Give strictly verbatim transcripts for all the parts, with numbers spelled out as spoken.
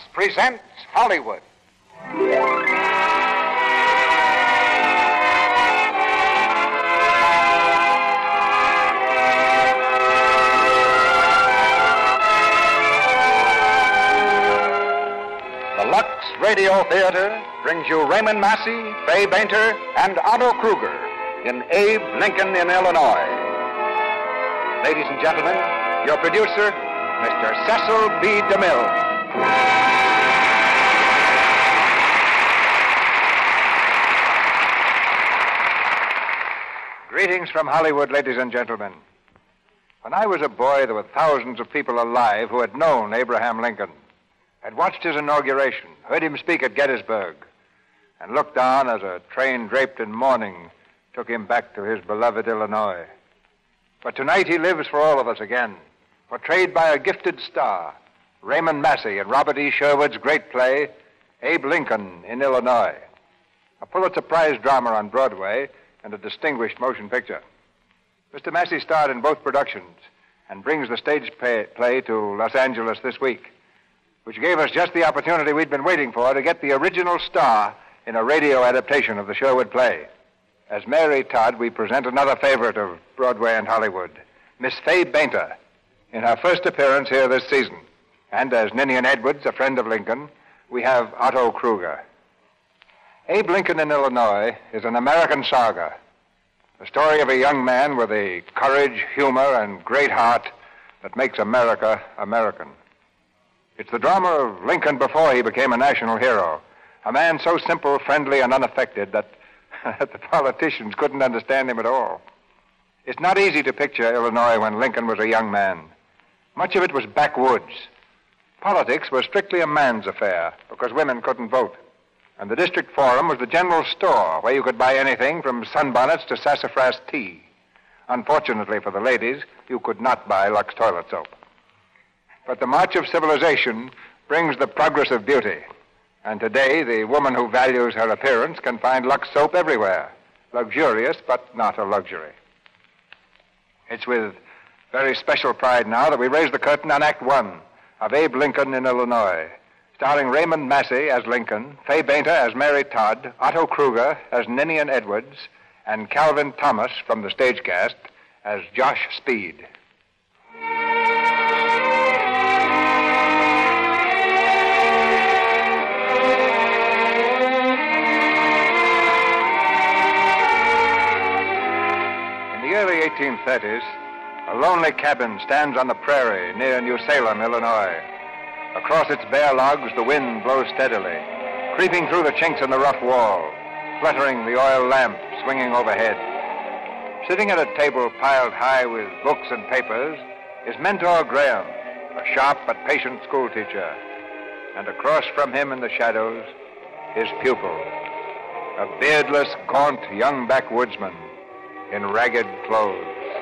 presents Hollywood. The Lux Radio Theater brings you Raymond Massey, Fay Bainter, and Otto Kruger in Abe Lincoln in Illinois. Ladies and gentlemen, your producer, Mister Cecil B. DeMille. Greetings from Hollywood, ladies and gentlemen. When I was a boy, there were thousands of people alive who had known Abraham Lincoln, had watched his inauguration, heard him speak at Gettysburg, and looked on as a train draped in mourning took him back to his beloved Illinois. But tonight he lives for all of us again, portrayed by a gifted star, Raymond Massey in Robert E. Sherwood's great play, Abe Lincoln in Illinois, a Pulitzer Prize drama on Broadway and a distinguished motion picture. Mister Massey starred in both productions and brings the stage play, play to Los Angeles this week, which gave us just the opportunity we'd been waiting for to get the original star in a radio adaptation of the Sherwood play. As Mary Todd, we present another favorite of Broadway and Hollywood, Miss Fay Bainter, in her first appearance here this season. And as Ninian Edwards, a friend of Lincoln, we have Otto Kruger. Abe Lincoln in Illinois is an American saga, the story of a young man with the courage, humor, and great heart that makes America American. It's the drama of Lincoln before he became a national hero, a man so simple, friendly, and unaffected that the politicians couldn't understand him at all. It's not easy to picture Illinois when Lincoln was a young man. Much of it was backwoods. Politics was strictly a man's affair because women couldn't vote. And the district forum was the general store where you could buy anything from sunbonnets to sassafras tea. Unfortunately for the ladies, you could not buy Lux toilet soap. But the march of civilization brings the progress of beauty. And today, the woman who values her appearance can find Lux soap everywhere. Luxurious, but not a luxury. It's with very special pride now that we raise the curtain on Act One of Abe Lincoln in Illinois, starring Raymond Massey as Lincoln, Fay Bainter as Mary Todd, Otto Kruger as Ninian Edwards, and Calvin Thomas from the stage cast as Josh Speed. In the early eighteen thirties, a lonely cabin stands on the prairie near New Salem, Illinois. Across its bare logs, the wind blows steadily, creeping through the chinks in the rough wall, fluttering the oil lamp swinging overhead. Sitting at a table piled high with books and papers is Mentor Graham, a sharp but patient schoolteacher. And across from him in the shadows, his pupil, a beardless, gaunt young backwoodsman in ragged clothes.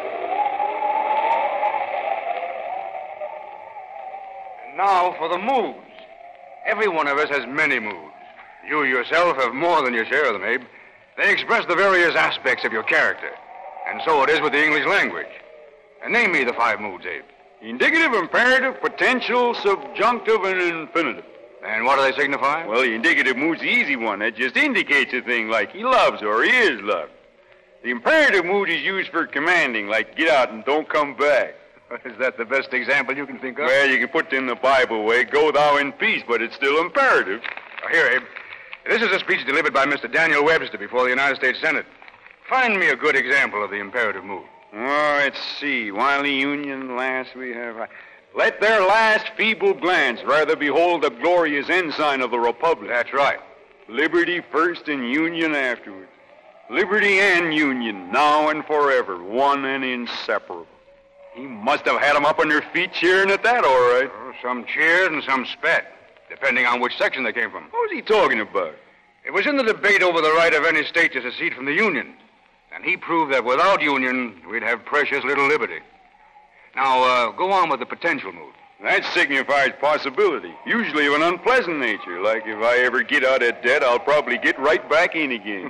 Now for the moods. Every one of us has many moods. You yourself have more than your share of them, Abe. They express the various aspects of your character. And so it is with the English language. And name me the five moods, Abe. Indicative, imperative, potential, subjunctive, and infinitive. And what do they signify? Well, the indicative mood's the easy one. That just indicates a thing like he loves or he is loved. The imperative mood is used for commanding, like get out and don't come back. Is that the best example you can think of? Well, you can put it in the Bible way, go thou in peace, but it's still imperative. Oh, here, Abe. This is a speech delivered by Mister Daniel Webster before the United States Senate. Find me a good example of the imperative mood. Oh, let's see. While the Union lasts, we have... Let their last feeble glance rather behold the glorious ensign of the Republic. That's right. Liberty first and Union afterwards. Liberty and Union, now and forever, one and inseparable. He must have had them up on their feet cheering at that, all right. Oh, some cheered and some spat, depending on which section they came from. What was he talking about? It was in the debate over the right of any state to secede from the Union. And he proved that without Union, we'd have precious little liberty. Now, uh, go on with the potential mood. That signifies possibility, usually of an unpleasant nature. Like if I ever get out of debt, I'll probably get right back in again.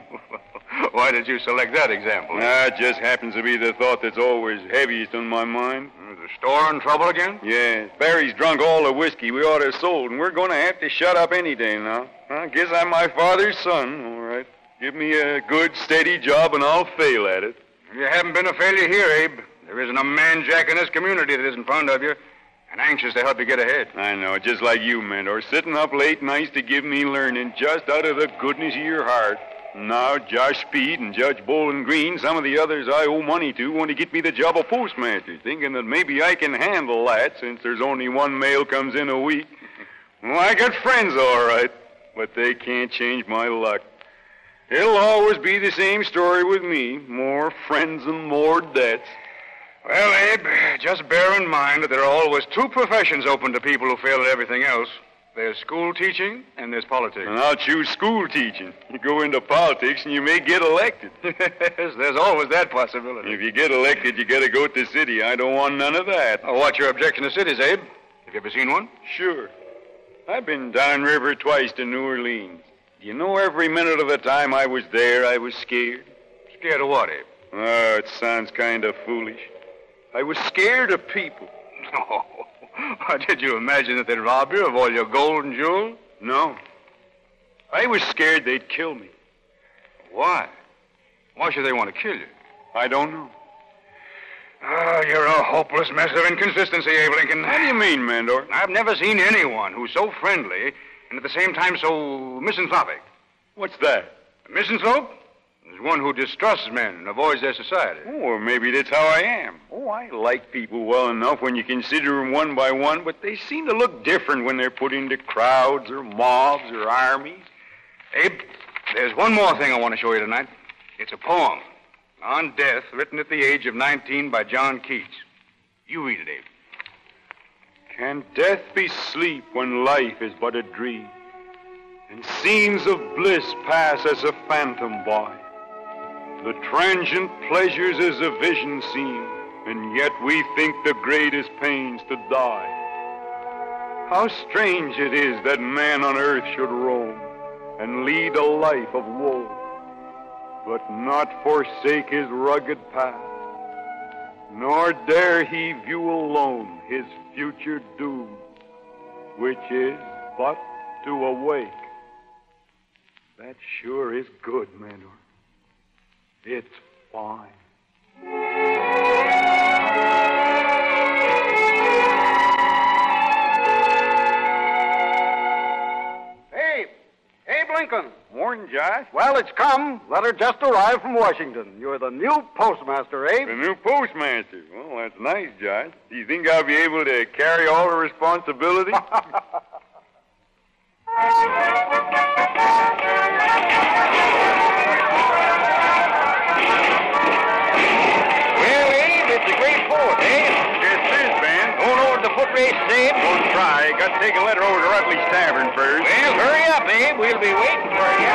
Why did you select that example? Ah, it just happens to be the thought that's always heaviest on my mind. There's The store in trouble again? Yes. Barry's drunk all the whiskey we ought to have sold, and we're going to have to shut up any day now. I guess I'm my father's son, all right. Give me a good, steady job, and I'll fail at it. You haven't been a failure here, Abe. There isn't a man jack in this community that isn't fond of you and anxious to help you get ahead. I know, just like you, Mentor. Sitting up late nights to give me learning just out of the goodness of your heart. Now, Josh Speed and Judge Bowling Green, some of the others I owe money to, want to get me the job of postmaster, thinking that maybe I can handle that since there's only one mail comes in a week. Well, I got friends, all right, but they can't change my luck. It'll always be the same story with me. More friends and more debts. Well, Abe, just bear in mind that there are always two professions open to people who fail at everything else. There's school teaching and there's politics. And I'll choose school teaching. You go into politics and you may get elected. Yes, there's always that possibility. If you get elected, you got to go to the city. I don't want none of that. Oh, what's your objection to cities, Abe? Have you ever seen one? Sure. I've been downriver twice to New Orleans. You know, every minute of the time I was there, I was scared. Scared of what, Abe? Oh, it sounds kind of foolish. I was scared of people. No. Oh, did you imagine that they'd rob you of all your gold and jewels? No. I was scared they'd kill me. Why? Why should they want to kill you? I don't know. Oh, you're a hopeless mess of inconsistency, Abe Lincoln. What do you mean, Mandor? I've never seen anyone who's so friendly and at the same time so misanthropic. What's that? A misanthrope is one who distrusts men and avoids their society. Oh, or maybe that's how I am. Oh, I like people well enough when you consider them one by one, but they seem to look different when they're put into crowds or mobs or armies. Abe, there's one more thing I want to show you tonight. It's a poem on death written at the age of nineteen by John Keats. You read it, Abe. Can death be sleep when life is but a dream, and scenes of bliss pass as a phantom by? The transient pleasures as a vision seem, and yet we think the greatest pains to die. How strange it is that man on earth should roam and lead a life of woe, but not forsake his rugged path, nor dare he view alone his future doom, which is but to awake. That sure is good, Manor. It's fine. Abe! Abe Lincoln! Morning, Josh. Well, it's come. Letter just arrived from Washington. You're the new postmaster, Abe. The new postmaster. Well, that's nice, Josh. Do you think I'll be able to carry all the responsibility? Foot race, Abe? Don't try. Got to take a letter over to Rutley's Tavern first. Well, hurry up, Abe. We'll be waiting for you.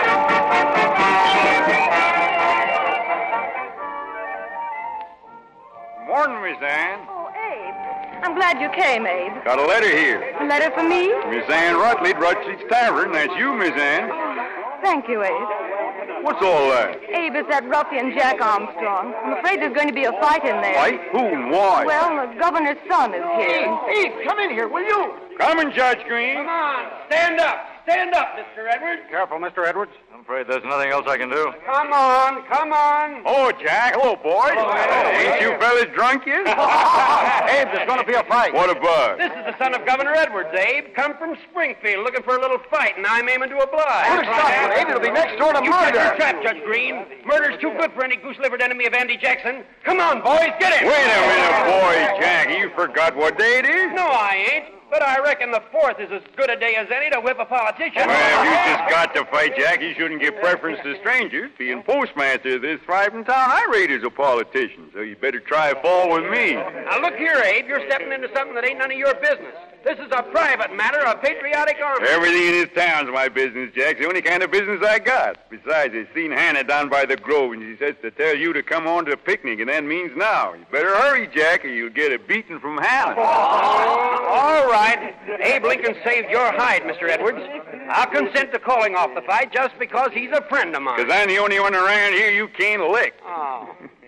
Morning, Miss Ann. Oh, Abe. I'm glad you came, Abe. Got a letter here. A letter for me? Miss Ann Rutley, Rutley's Tavern. That's you, Miss Ann. Thank you, Abe. What's all that? Abe, it's that ruffian Jack Armstrong. I'm afraid there's going to be a fight in there. Fight? Who and why? Well, the governor's son is here. Abe, come in here, will you? Coming, Judge Green. Come on. Stand up. Stand up, Mister Edwards. Careful, Mister Edwards. I'm afraid there's nothing else I can do. Come on. Come on. Oh, Jack. Hello, boys. Hello. Ain't you fellas drunk yet? Abe, there's going to be a fight. What about? This is the son of Governor Edwards, Abe. Come from Springfield looking for a little fight, and I'm aiming to oblige. Put a stop to it, Abe. It'll be next door to You murder. set your trap, Judge Green. Murder's too good for any goose-livered enemy of Andy Jackson. Come on, boys, get it. Wait a minute, boy, Jack. You forgot what day it is? No, I ain't. But I reckon the fourth is as good a day as any to whip a politician. Well, if you just got to fight, Jack, you shouldn't give preference to strangers. Being postmaster of this thriving town, I rate as a politician, so you better try a fall with me. Now, look here, Abe. You're stepping into something that ain't none of your business. This is a private matter, a patriotic army. Everything in this town's my business, Jack. It's the only kind of business I got. Besides, I seen Hannah down by the Grove, and she says to tell you to come on to the picnic, and that means now. You better hurry, Jack, or you'll get a beating from Hannah. All right. Abe Lincoln saved your hide, Mister Edwards. I'll consent to calling off the fight just because he's a friend of mine. Because I'm the only one around here you can't lick. Oh.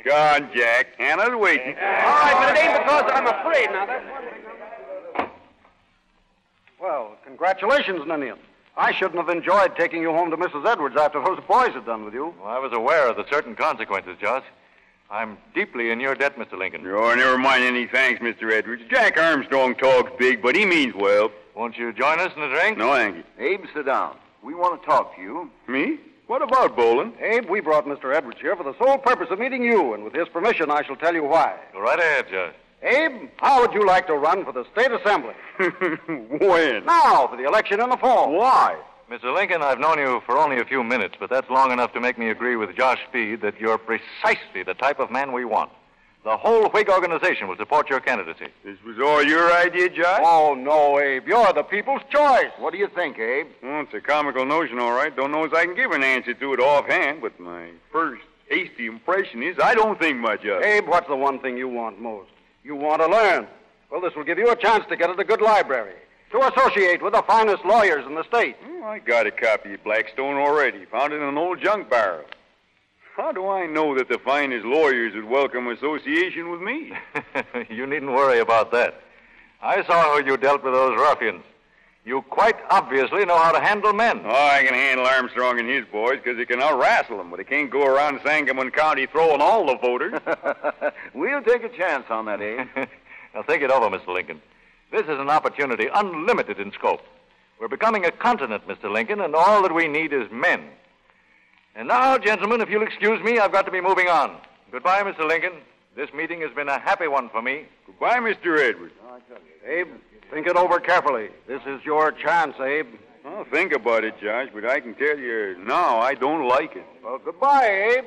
Go on, Jack. Hannah's waiting. All right, but it ain't because I'm afraid now. That's one thing. Well, congratulations, Ninian. I shouldn't have enjoyed taking you home to Missus Edwards after those boys had done with you. Well, I was aware of the certain consequences, Josh. I'm deeply in your debt, Mister Lincoln. Oh, never mind any thanks, Mister Edwards. Jack Armstrong talks big, but he means well. Won't you join us in a drink? No, thank you. Abe, sit down. We want to talk to you. Me? What about Bolin? Abe, we brought Mister Edwards here for the sole purpose of meeting you, and with his permission, I shall tell you why. Go right ahead, Josh. Abe, how would you like to run for the State Assembly? When? Now, for the election in the fall. Why? Mister Lincoln, I've known you for only a few minutes, but that's long enough to make me agree with Josh Speed that you're precisely the type of man we want. The whole Whig organization will support your candidacy. This was all your idea, Josh? Oh, no, Abe. You're the people's choice. What do you think, Abe? Well, it's a comical notion, all right. Don't know as I can give an answer to it offhand, but my first hasty impression is I don't think much of it. Abe, what's the one thing you want most? You want to learn. Well, this will give you a chance to get at a good library, to associate with the finest lawyers in the state. Oh, I got a copy of Blackstone already. Found it in an old junk barrel. How do I know that the finest lawyers would welcome association with me? You needn't worry about that. I saw how you dealt with those ruffians. You quite obviously know how to handle men. Oh, I can handle Armstrong and his boys because he can out-wrestle them, but he can't go around Sangamon County throwing all the voters. We'll take a chance on that, Abe. Now, think it over, Mister Lincoln. This is an opportunity unlimited in scope. We're becoming a continent, Mister Lincoln, and all that we need is men. And now, gentlemen, if you'll excuse me, I've got to be moving on. Goodbye, Mister Lincoln. This meeting has been a happy one for me. Goodbye, Mister Edwards. Abe, think it over carefully. This is your chance, Abe. I'll think about it, Josh, but I can tell you now I don't like it. Well, goodbye, Abe.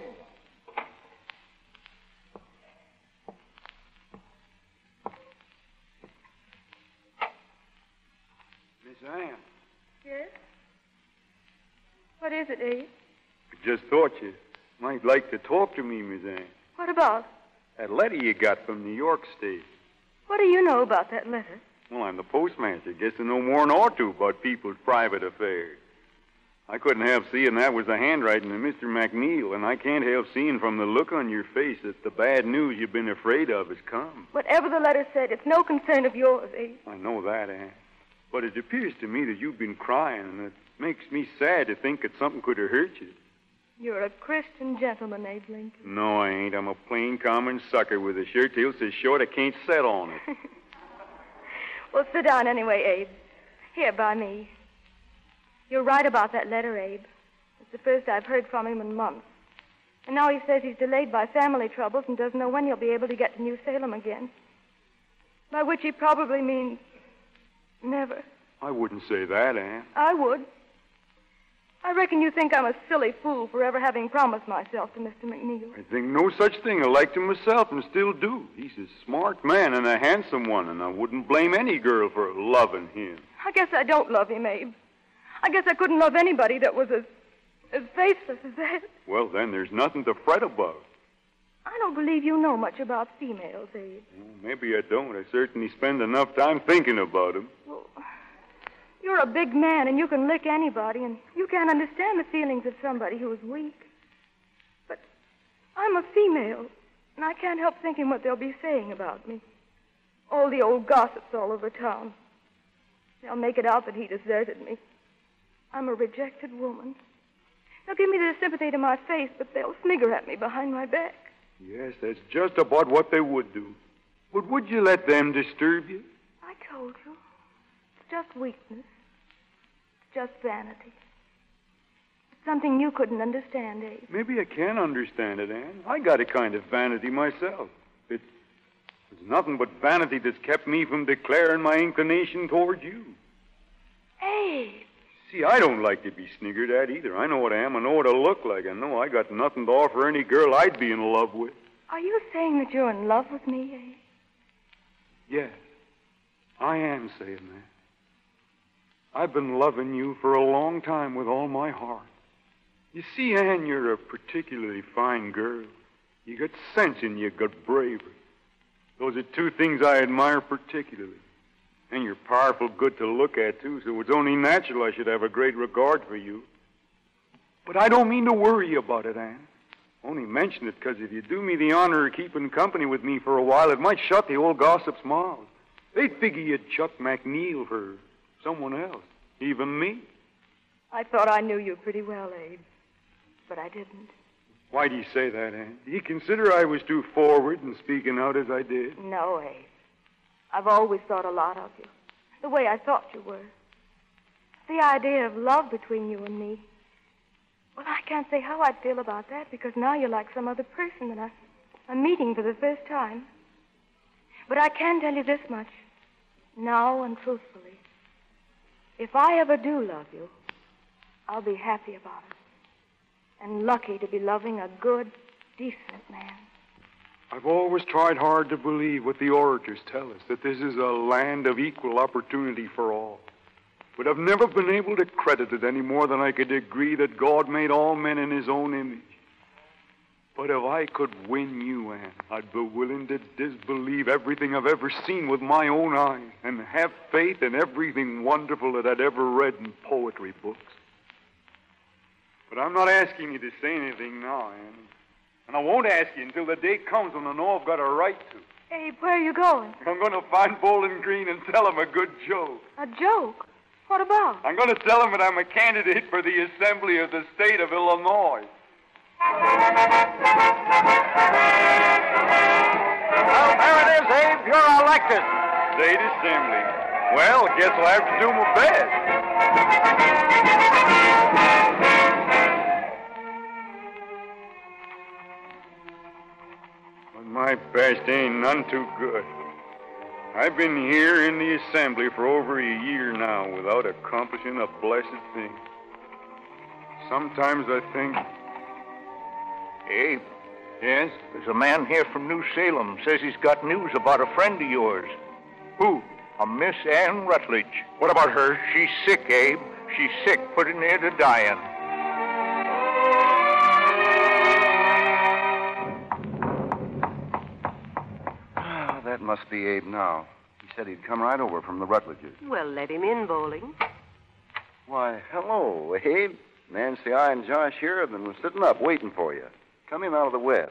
Miss Ann, Yes? What is it, Abe? I just thought you might like to talk to me, Miss Ann. What about? That letter you got from New York State. What do you know about that letter? Well, I'm the postmaster. Guess I know more than ought to about people's private affairs. I couldn't help seeing that was the handwriting of Mister McNeil, and I can't help seeing from the look on your face that the bad news you've been afraid of has come. Whatever the letter said, it's no concern of yours, Abe. I know that, Ann. But it appears to me that you've been crying, and it makes me sad to think that something could have hurt you. You're a Christian gentleman, Abe Lincoln. No, I ain't. I'm a plain, common sucker with a shirt tail so short I can't set on it. Well, sit down anyway, Abe. Here, by me. You're right about that letter, Abe. It's the first I've heard from him in months. And now he says he's delayed by family troubles and doesn't know when he'll be able to get to New Salem again. By which he probably means never. I wouldn't say that, Ann. I would. I reckon you think I'm a silly fool for ever having promised myself to Mister McNeil. I think no such thing. I liked him myself and still do. He's a smart man and a handsome one, and I wouldn't blame any girl for loving him. I guess I don't love him, Abe. I guess I couldn't love anybody that was as, as faithless as that. Well, then, there's nothing to fret about. I don't believe you know much about females, Abe. Well, maybe I don't. I certainly spend enough time thinking about them. Well, you're a big man, and you can lick anybody, and you can't understand the feelings of somebody who is weak. But I'm a female, and I can't help thinking what they'll be saying about me. All the old gossips all over town. They'll make it out that he deserted me. I'm a rejected woman. They'll give me their sympathy to my face, but they'll snigger at me behind my back. Yes, that's just about what they would do. But would you let them disturb you? I told you. It's just weakness. It's just vanity. It's something you couldn't understand, Abe. Maybe I can understand it, Ann. I got a kind of vanity myself. It's, it's nothing but vanity that's kept me from declaring my inclination toward you. Abe! See, I don't like to be sniggered at either. I know what I am. I know what I look like. I know I got nothing to offer any girl I'd be in love with. Are you saying that you're in love with me, Abe? Yes, I am saying that. I've been loving you for a long time with all my heart. You see, Ann, you're a particularly fine girl. You got sense and you got bravery. Those are two things I admire particularly. And you're powerful good to look at, too, so it's only natural I should have a great regard for you. But I don't mean to worry you about it, Ann. Only mention it because if you do me the honor of keeping company with me for a while, it might shut the old gossip's mouth. They'd figure you'd chuck McNeil for someone else, even me. I thought I knew you pretty well, Abe, but I didn't. Why do you say that, Ann? Do you consider I was too forward in speaking out as I did? No, Abe. I've always thought a lot of you, the way I thought you were. The idea of love between you and me. Well, I can't say how I'd feel about that because now you're like some other person that I, I'm meeting for the first time. But I can tell you this much, now and truthfully. If I ever do love you, I'll be happy about it. And lucky to be loving a good, decent man. I've always tried hard to believe what the orators tell us, that this is a land of equal opportunity for all. But I've never been able to credit it any more than I could agree that God made all men in his own image. But if I could win you, Ann, I'd be willing to disbelieve everything I've ever seen with my own eyes and have faith in everything wonderful that I'd ever read in poetry books. But I'm not asking you to say anything now, Ann. And I won't ask you until the day comes when I know I've got a right to. Abe, where are you going? I'm going to find Bowling Green and tell him a good joke. A joke? What about? I'm going to tell him that I'm a candidate for the Assembly of the State of Illinois. Well, there it is, Abe. You're elected. State Assembly. Well, I guess I'll have to do my best. But my best ain't none too good. I've been here in the Assembly for over a year now without accomplishing a blessed thing. Sometimes I think... Abe, Yes? there's a man here from New Salem. Says he's got news about a friend of yours. Who? A Miss Ann Rutledge. What about her? She's sick, Abe. She's sick, pretty near to dying. Ah, that must be Abe now. He said he'd come right over from the Rutledges. Well, let him in, Bowling. Why, hello, Abe. Nancy, I, and Josh here have been sitting up waiting for you. Come in out of the wet.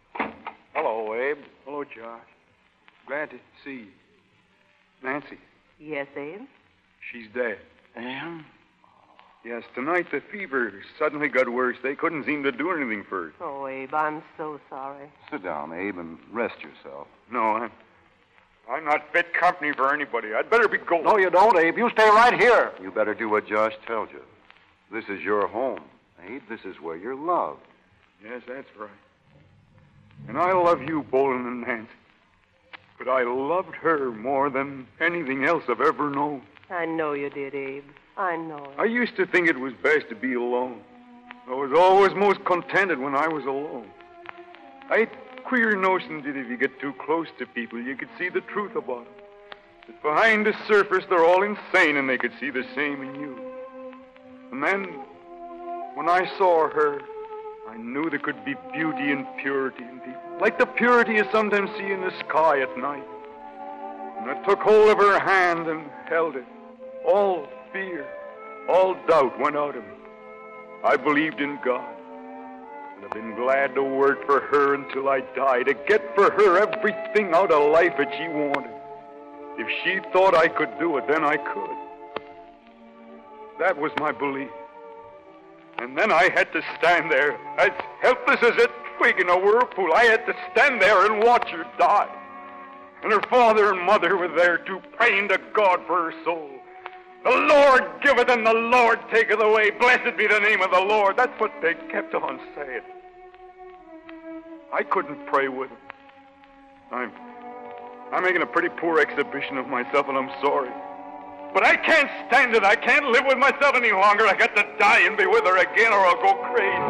Hello, Abe. Hello, Josh. Glad to see you. Nancy, Yes, Abe? she's dead. Ann? Yes, tonight the fever suddenly got worse. They couldn't seem to do anything for her. Oh, Abe, I'm so sorry. Sit down, Abe, and rest yourself. No, I'm... I'm not fit company for anybody. I'd better be going. No, you don't, Abe. You stay right here. You better do what Josh tells you. This is your home, Abe. This is where you're loved. Yes, that's right. And I love you, Bolin and Nancy. But I loved her more than anything else I've ever known. I know you did, Abe. I know it. I used to think it was best to be alone. I was always most contented when I was alone. I had queer notions that if you get too close to people, you could see the truth about them. That behind the surface, they're all insane, and they could see the same in you. And then, when I saw her, I knew there could be beauty and purity in people, like the purity you sometimes see in the sky at night. And I took hold of her hand and held it. All fear, all doubt went out of me. I believed in God. And I've been glad to work for her until I die, to get for her everything out of life that she wanted. If she thought I could do it, then I could. That was my belief. And then I had to stand there, as helpless as a twig in a whirlpool. I had to stand there and watch her die. And her father and mother were there, too, praying to God for her soul. The Lord giveth and the Lord taketh away. Blessed be the name of the Lord. That's what they kept on saying. I couldn't pray with them. I'm, I'm making a pretty poor exhibition of myself, and I'm sorry. But I can't stand it. I can't live with myself any longer. I got to die and be with her again, or I'll go crazy.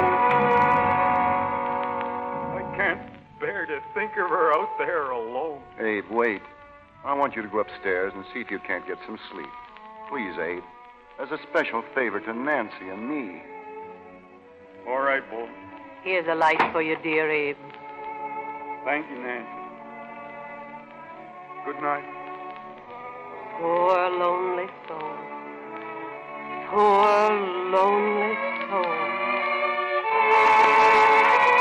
I can't bear to think of her out there alone. Abe, wait. I want you to go upstairs and see if you can't get some sleep. Please, Abe. As a special favor to Nancy and me. All right, Bull. Here's a light for you, dear Abe. Thank you, Nancy. Good night. Poor lonely soul. Poor lonely soul.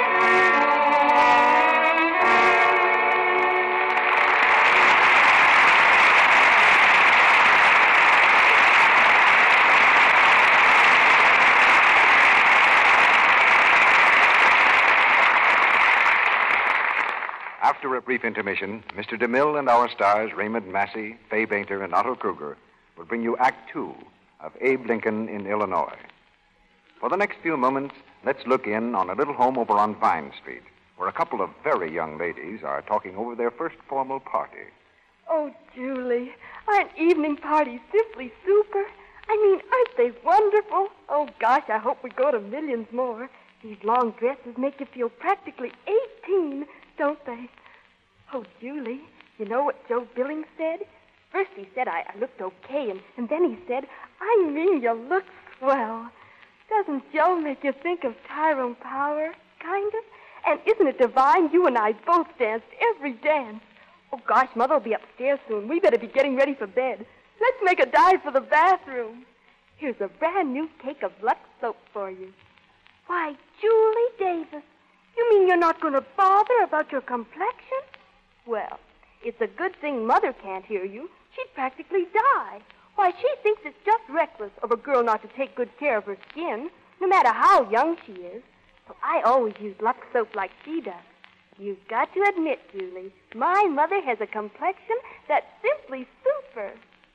After a brief intermission, Mister DeMille and our stars, Raymond Massey, Fay Bainter, and Otto Kruger, will bring you Act Two of Abe Lincoln in Illinois. For the next few moments, let's look in on a little home over on Vine Street, where a couple of very young ladies are talking over their first formal party. Oh, Julie, aren't evening parties simply super? I mean, aren't they wonderful? Oh, gosh, I hope we go to millions more. These long dresses make you feel practically eighteen, don't they? Oh, Julie, you know what Joe Billings said? First he said I, I looked okay, and, and then he said, I mean you look swell. Doesn't Joe make you think of Tyrone Power, kind of? And isn't it divine? You and I both danced every dance. Oh, gosh, Mother will be upstairs soon. We better be getting ready for bed. Let's make a dive for the bathroom. Here's a brand new cake of Lux soap for you. Why, Julie Davis, you mean you're not going to bother about your complexion? Well, it's a good thing Mother can't hear you. She'd practically die. Why, she thinks it's just reckless of a girl not to take good care of her skin, no matter how young she is. So I always use Lux soap like she does. You've got to admit, Julie, my mother has a complexion that's simply super.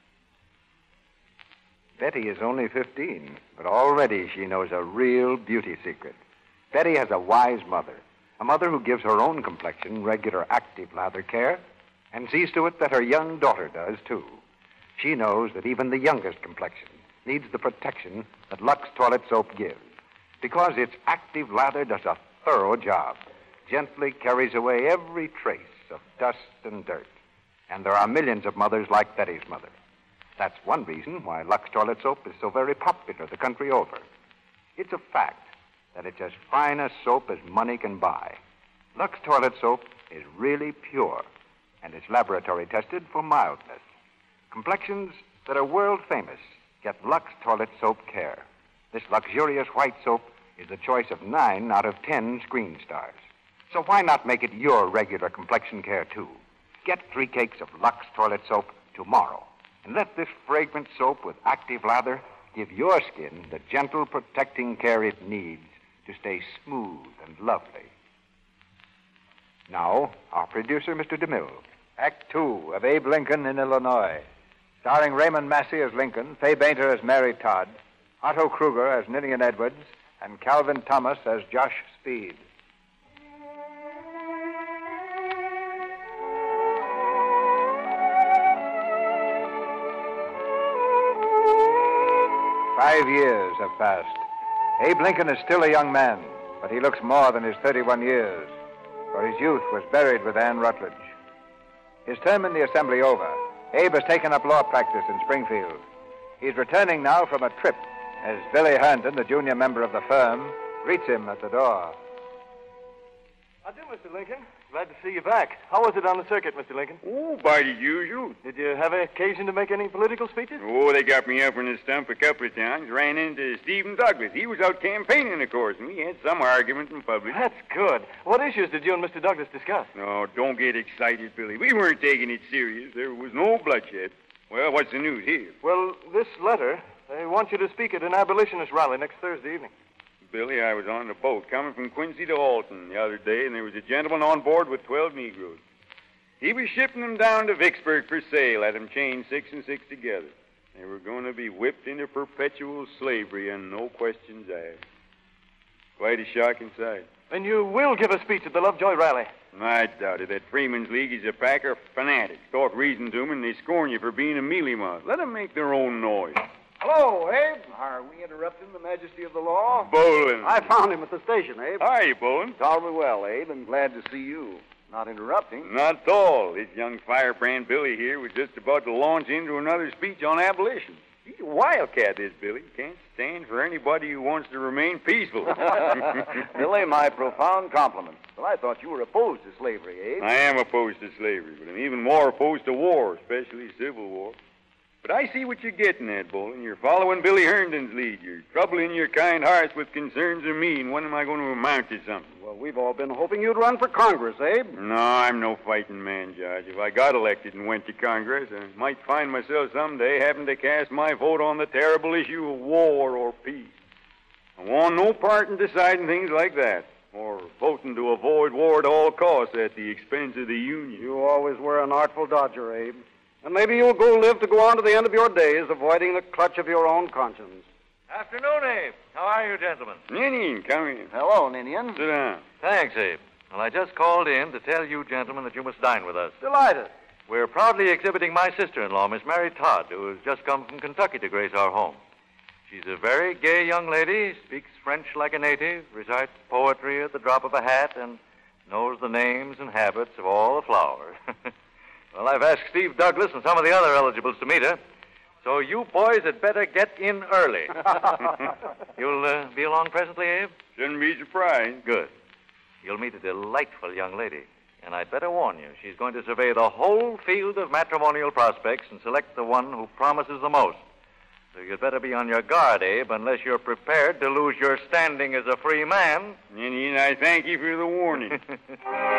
Betty is only fifteen, but already she knows a real beauty secret. Betty has a wise mother, a mother who gives her own complexion regular active lather care and sees to it that her young daughter does, too. She knows that even the youngest complexion needs the protection that Lux toilet soap gives, because its active lather does a thorough job, gently carries away every trace of dust and dirt. And there are millions of mothers like Betty's mother. That's one reason why Lux toilet soap is so very popular the country over. It's a fact that it's as fine a soap as money can buy. Lux toilet soap is really pure, and it's laboratory tested for mildness. Complexions that are world famous get Lux toilet soap care. This luxurious white soap is the choice of nine out of ten screen stars. So why not make it your regular complexion care, too? Get three cakes of Lux toilet soap tomorrow. And let this fragrant soap with active lather give your skin the gentle, protecting care it needs to stay smooth and lovely. Now, our producer, Mister DeMille. Act Two of Abe Lincoln in Illinois. Starring Raymond Massey as Lincoln, Fay Bainter as Mary Todd, Otto Kruger as Ninian Edwards, and Calvin Thomas as Josh Speed. Five years have passed. Abe Lincoln is still a young man, but he looks more than his thirty-one years, for his youth was buried with Anne Rutledge. His term in the Assembly over, Abe has taken up law practice in Springfield. He's returning now from a trip as Billy Herndon, the junior member of the firm, greets him at the door. I do, Mister Lincoln. Glad to see you back. How was it on the circuit, Mister Lincoln? Oh, by the usual. Did you have occasion to make any political speeches? Oh, they got me up in the stump a couple of times. Ran into Stephen Douglas. He was out campaigning, of course, and we had some argument in public. That's good. What issues did you and Mister Douglas discuss? No, don't get excited, Billy. We weren't taking it serious. There was no bloodshed. Well, what's the news here? Well, this letter, they want you to speak at an abolitionist rally next Thursday evening. Billy, I was on the boat coming from Quincy to Alton the other day, and there was a gentleman on board with twelve Negroes. He was shipping them down to Vicksburg for sale, had them chained six and six together. They were going to be whipped into perpetual slavery and no questions asked. Quite a shocking sight. And you will give a speech at the Lovejoy rally? I doubt it. That Freeman's League is a pack of fanatics. Talk reason to them, and they scorn you for being a mealy-mouthed. Let them make their own noise. Hello, Abe. Are we interrupting the majesty of the law? Bolin. I found him at the station, Abe. How are you, Bolin? Tolerably well, Abe, and glad to see you. Not interrupting. Not at all. This young firebrand Billy here was just about to launch into another speech on abolition. He's a wildcat, this Billy. Can't stand for anybody who wants to remain peaceful. Billy, my profound compliments. Well, I thought you were opposed to slavery, Abe. I am opposed to slavery, but I'm even more opposed to war, especially civil war. But I see what you're getting at, Bolin. You're following Billy Herndon's lead. You're troubling your kind hearts with concerns of me, and when am I going to amount to something? Well, we've all been hoping you'd run for Congress, Abe. No, I'm no fighting man, Judge. If I got elected and went to Congress, I might find myself someday having to cast my vote on the terrible issue of war or peace. I want no part in deciding things like that. Or voting to avoid war at all costs at the expense of the Union. You always were an artful dodger, Abe. And maybe you'll go live to go on to the end of your days, avoiding the clutch of your own conscience. Afternoon, Abe. How are you, gentlemen? Ninian, come in. Hello, Ninian. Sit down. Thanks, Abe. Well, I just called in to tell you, gentlemen, that you must dine with us. Delighted. We're proudly exhibiting my sister-in-law, Miss Mary Todd, who has just come from Kentucky to grace our home. She's a very gay young lady, speaks French like a native, recites poetry at the drop of a hat, and knows the names and habits of all the flowers. Well, I've asked Steve Douglas and some of the other eligibles to meet her, so you boys had better get in early. You'll uh, be along presently, Abe? Shouldn't be surprised. Good. You'll meet a delightful young lady. And I'd better warn you, she's going to survey the whole field of matrimonial prospects and select the one who promises the most. So you'd better be on your guard, Abe, unless you're prepared to lose your standing as a free man. Ninian, I thank you for the warning. Mary,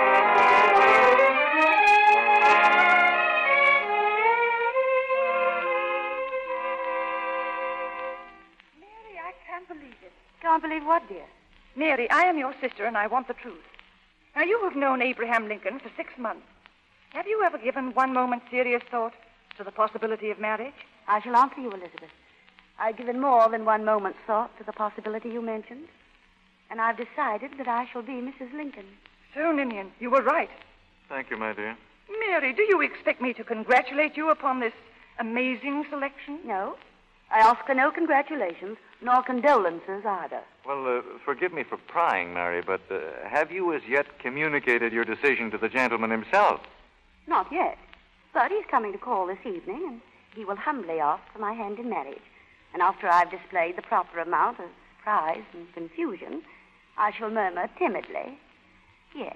I can't believe it. Can't believe what, dear? Mary, I am your sister, and I want the truth. Now, you have known Abraham Lincoln for six months. Have you ever given one moment's serious thought to the possibility of marriage? I shall answer you, Elizabeth. I've given more than one moment's thought to the possibility you mentioned, and I've decided that I shall be Missus Lincoln. So, Ninian, you were right. Thank you, my dear. Mary, do you expect me to congratulate you upon this amazing selection? No. I ask for no congratulations, nor condolences either. Well, uh, forgive me for prying, Mary, but uh, have you as yet communicated your decision to the gentleman himself? Not yet. But he's coming to call this evening, and he will humbly ask for my hand in marriage. And after I've displayed the proper amount of surprise and confusion, I shall murmur timidly, yes.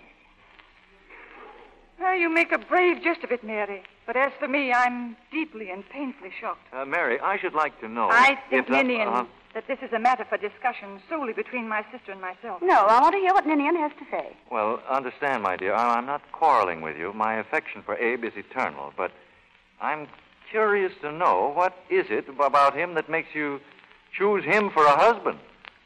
Well, you make a brave jest of it, Mary. But as for me, I'm deeply and painfully shocked. Uh, Mary, I should like to know... I think, if, uh, Ninian, uh, that this is a matter for discussion solely between my sister and myself. No, I want to hear what Ninian has to say. Well, understand, my dear, I- I'm not quarreling with you. My affection for Abe is eternal, but I'm curious to know what is it about him that makes you choose him for a husband?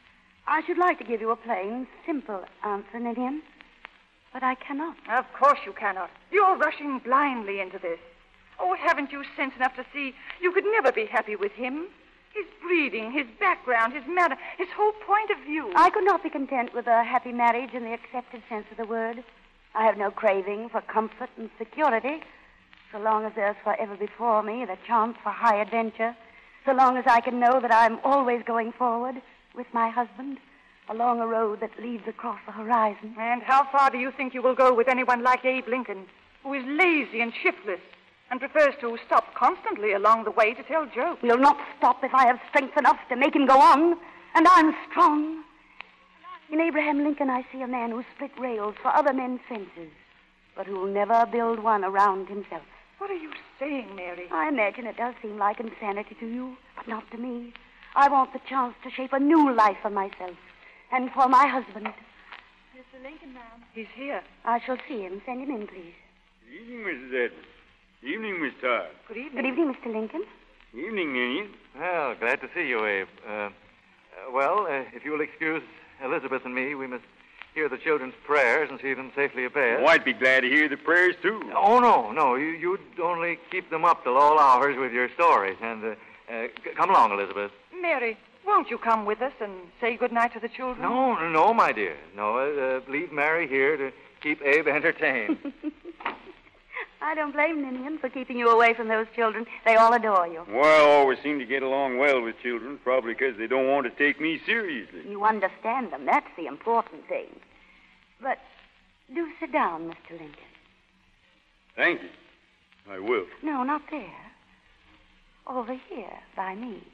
I should like to give you a plain, simple answer, Ninian, but I cannot. Of course you cannot. You're rushing blindly into this. Oh, haven't you sense enough to see you could never be happy with him? His breeding, his background, his manner, his whole point of view. I could not be content with a happy marriage in the accepted sense of the word. I have no craving for comfort and security, so long as there's forever before me the chance for high adventure, so long as I can know that I'm always going forward with my husband along a road that leads across the horizon. And how far do you think you will go with anyone like Abe Lincoln, who is lazy and shiftless and prefers to stop constantly along the way to tell jokes? He'll not stop if I have strength enough to make him go on, and I'm strong. In Abraham Lincoln, I see a man who split rails for other men's fences, but who'll never build one around himself. What are you saying, Mary? I imagine it does seem like insanity to you, but not to me. I want the chance to shape a new life for myself and for my husband. Mister Lincoln, ma'am. He's here. I shall see him. Send him in, please. Good evening, Missus Edwards. Evening, Miss Todd. Good evening. Good evening, Mister Lincoln. Evening, Ninian. Well, glad to see you, Abe. Uh, uh, well, uh, if you'll excuse Elizabeth and me, we must hear the children's prayers and see them safely obeyed. Oh, I'd be glad to hear the prayers, too. Oh, no, no. You, you'd only keep them up till all hours with your stories. And uh, uh, c- come along, Elizabeth. Mary, won't you come with us and say good night to the children? No, no, no, my dear. No, uh, leave Mary here to keep Abe entertained. I don't blame Ninian for keeping you away from those children. They all adore you. Well, I always seem to get along well with children, probably because they don't want to take me seriously. You understand them. That's the important thing. But do sit down, Mister Lincoln. Thank you. I will. No, not there. Over here, by me.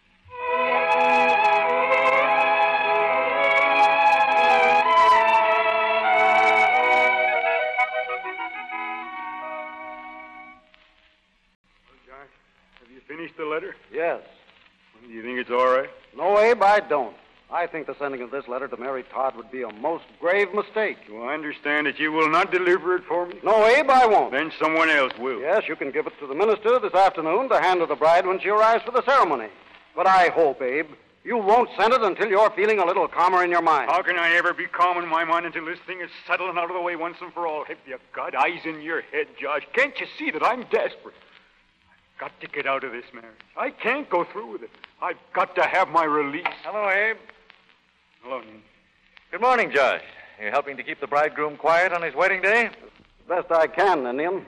Finished the letter? Yes. Do you think it's all right? No, Abe, I don't. I think the sending of this letter to Mary Todd would be a most grave mistake. Do I understand that you will not deliver it for me? No, Abe, I won't. Then someone else will. Yes, you can give it to the minister this afternoon to hand to the bride when she arrives for the ceremony. But I hope, Abe, You won't send it until you're feeling a little calmer in your mind. How can I ever be calm in my mind until this thing is settled and out of the way once and for all? Have you got eyes in your head, Josh? Can't you see that I'm desperate? I've got to get out of this marriage. I can't go through with it. I've got to have my release. Hello, Abe. Hello, Nin. Good morning, Josh. You helping to keep the bridegroom quiet on his wedding day? Best I can, Ninian.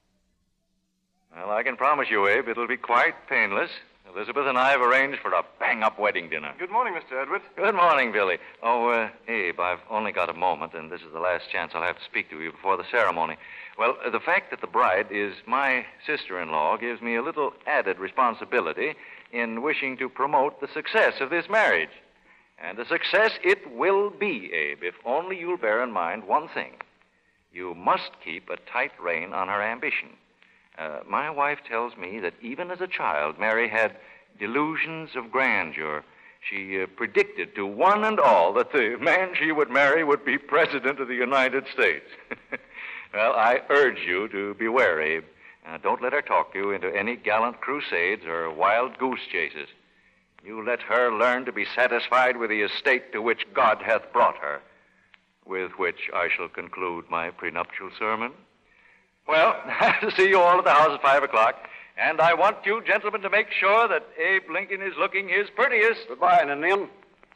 Well, I can promise you, Abe, it'll be quite painless. Elizabeth and I have arranged for a bang-up wedding dinner. Good morning, Mister Edwards. Good morning, Billy. Oh, uh, Abe, I've only got a moment, and this is the last chance I'll have to speak to you before the ceremony. Well, uh, the fact that the bride is my sister-in-law gives me a little added responsibility in wishing to promote the success of this marriage. And a success it will be, Abe, if only you'll bear in mind one thing. You must keep a tight rein on her ambition. Uh, my wife tells me that even as a child, Mary had delusions of grandeur. She uh, predicted to one and all that the man she would marry would be President of the United States. Well, I urge you to beware, Abe. Uh, don't let her talk you into any gallant crusades or wild goose chases. You let her learn to be satisfied with the estate to which God hath brought her, with which I shall conclude my prenuptial sermon. Well, I have to see you all at the house at five o'clock, and I want you gentlemen to make sure that Abe Lincoln is looking his prettiest. Goodbye, Ninian.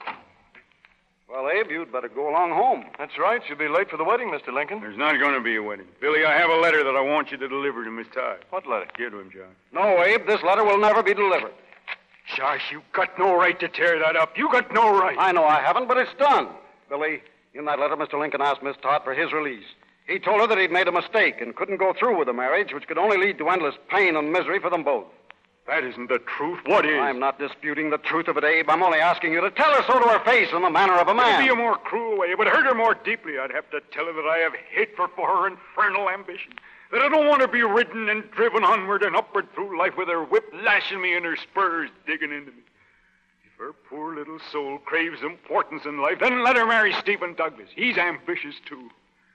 Well, Abe, you'd better go along home. That's right. You'll be late for the wedding, Mister Lincoln. There's not going to be a wedding. Billy, I have a letter that I want you to deliver to Miss Todd. What letter? Give to him, Josh. No, Abe, this letter will never be delivered. Josh, you got no right to tear that up. You got no right. I know I haven't, but it's done. Billy, in that letter, Mister Lincoln asked Miss Todd for his release. He told her that he'd made a mistake and couldn't go through with the marriage, which could only lead to endless pain and misery for them both. That isn't the truth. What is? I'm not disputing the truth of it, Abe. I'm only asking you to tell her so to her face in the manner of a man. It'd be a more cruel way. It would hurt her more deeply. I'd have to tell her that I have hatred for her infernal ambition. That I don't want to be ridden and driven onward and upward through life with her whip lashing me and her spurs digging into me. If her poor little soul craves importance in life, then let her marry Stephen Douglas. He's ambitious, too.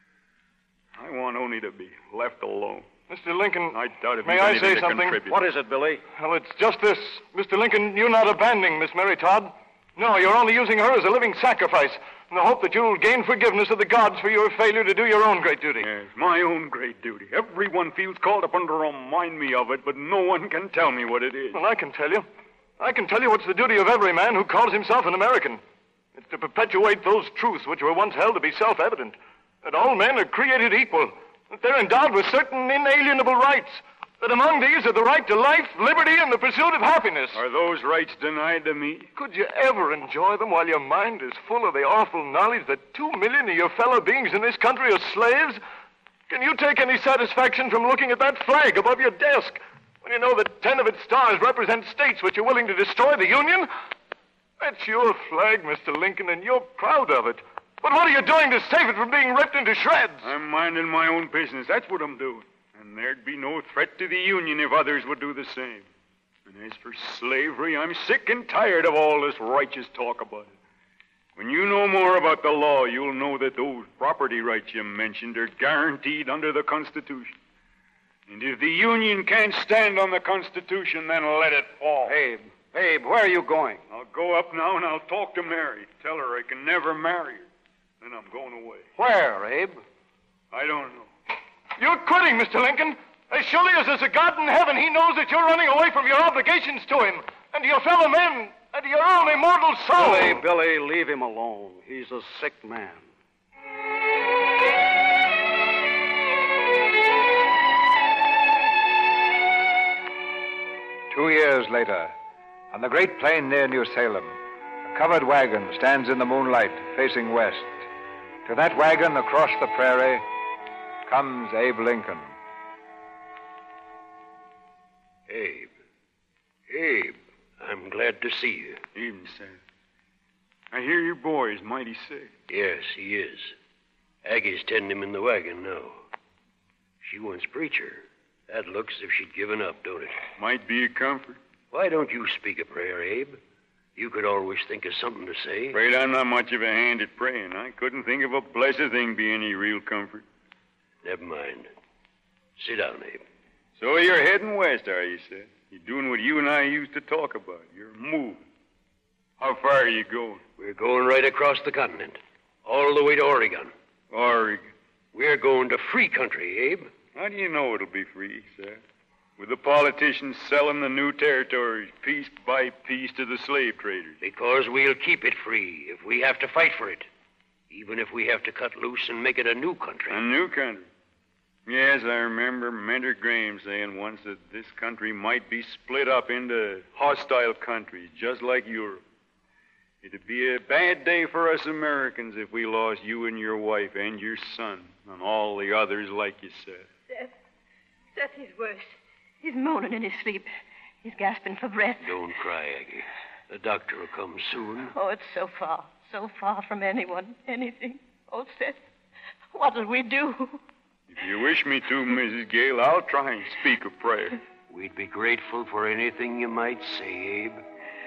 I want only to be left alone. Mister Lincoln, I doubt if may he's I anything say to something? contribute. What is it, Billy? Well, it's just this. Mister Lincoln, you're not abandoning Miss Mary Todd. No, you're only using her as a living sacrifice in the hope that you'll gain forgiveness of the gods for your failure to do your own great duty. Yes, my own great duty. Everyone feels called upon to remind me of it, but no one can tell me what it is. Well, I can tell you. I can tell you what's the duty of every man who calls himself an American. It's to perpetuate those truths which were once held to be self-evident. That all men are created equal. That they're endowed with certain inalienable rights. That among these are the right to life, liberty, and the pursuit of happiness. Are those rights denied to me? Could you ever enjoy them while your mind is full of the awful knowledge that two million of your fellow beings in this country are slaves? Can you take any satisfaction from looking at that flag above your desk when you know that ten of its stars represent states which are willing to destroy the Union? That's your flag, Mister Lincoln, and you're proud of it. But what are you doing to save it from being ripped into shreds? I'm minding my own business. That's what I'm doing. And there'd be no threat to the Union if others would do the same. And as for slavery, I'm sick and tired of all this righteous talk about it. When you know more about the law, you'll know that those property rights you mentioned are guaranteed under the Constitution. And if the Union can't stand on the Constitution, then let it fall. Abe, Abe, where are you going? I'll go up now and I'll talk to Mary. Tell her I can never marry her. Then I'm going away. Where, Abe? I don't know. You're quitting, Mister Lincoln. As surely as there's a God in heaven, he knows that you're running away from your obligations to him and to your fellow men and to your own immortal soul. Billy, Billy, leave him alone. He's a sick man. Two years later, on the great plain near New Salem, a covered wagon stands in the moonlight facing west. To that wagon across the prairie comes Abe Lincoln. Abe. Abe, I'm glad to see you. Evening, sir. I hear your boy is mighty sick. Yes, he is. Aggie's tending him in the wagon now. She wants preacher. That looks as if she'd given up, don't it? Might be a comfort. Why don't you speak a prayer, Abe? You could always think of something to say. Afraid I'm not much of a hand at praying. I couldn't think of a blessed thing be any real comfort. Never mind. Sit down, Abe. So you're heading west, are you, sir? You're doing what you and I used to talk about. You're moving. How far are you going? We're going right across the continent, all the way to Oregon. Oregon. We're going to free country, Abe. How do you know it'll be free, sir? With the politicians selling the new territories piece by piece to the slave traders. Because we'll keep it free if we have to fight for it. Even if we have to cut loose and make it a new country. A new country? Yes, I remember Mentor Graham saying once that this country might be split up into hostile countries, just like Europe. It'd be a bad day for us Americans if we lost you and your wife and your son and all the others like you said. Seth, Seth, he's worse. He's moaning in his sleep. He's gasping for breath. Don't cry, Aggie. The doctor will come soon. Oh, it's so far, so far from anyone, anything. Oh, Seth, what'll we do? If you wish me to, Missus Gale, I'll try and speak a prayer. We'd be grateful for anything you might say, Abe.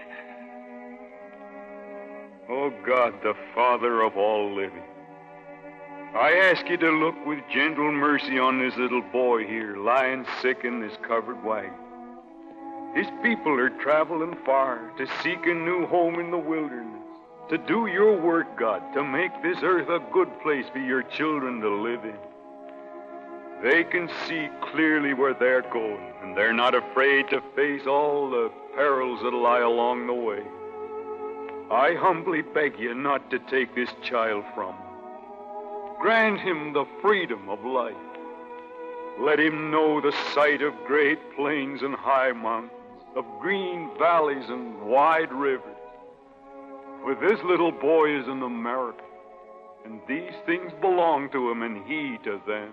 Oh, God, the Father of all living, I ask you to look with gentle mercy on this little boy here, lying sick in this covered wagon. His people are traveling far to seek a new home in the wilderness, to do your work, God, to make this earth a good place for your children to live in. They can see clearly where they're going, and they're not afraid to face all the perils that lie along the way. I humbly beg you not to take this child from him. Grant him the freedom of life. Let him know the sight of great plains and high mountains, of green valleys and wide rivers. For this little boy is an American, and these things belong to him and he to them.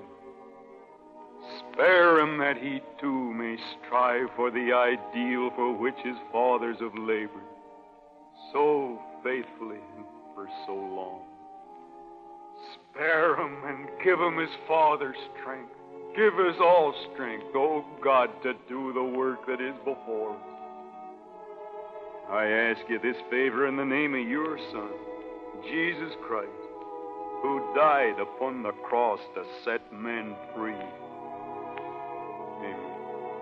Spare him that he too may strive for the ideal for which his fathers have labored so faithfully and for so long. Spare him and give him his father's strength. Give us all strength, oh God, to do the work that is before us. I ask you this favor in the name of your Son, Jesus Christ, who died upon the cross to set men free. Amen.